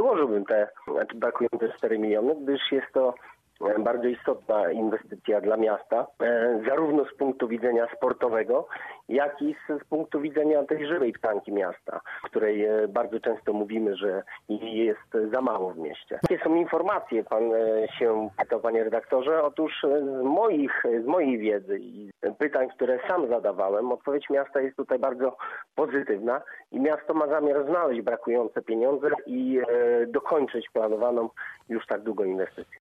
dołożyłbym te brakujące 4 miliony, gdyż jest to bardzo istotna inwestycja dla miasta, zarówno z punktu widzenia sportowego, jak i z punktu widzenia tej żywej tkanki miasta, której bardzo często mówimy, że jej jest za mało w mieście. Jakie są informacje? Pan się pytał, panie redaktorze. Otóż z mojej wiedzy i pytań, które sam zadawałem, odpowiedź miasta jest tutaj bardzo pozytywna i miasto ma zamiar znaleźć brakujące pieniądze i dokończyć planowaną już tak długo inwestycję.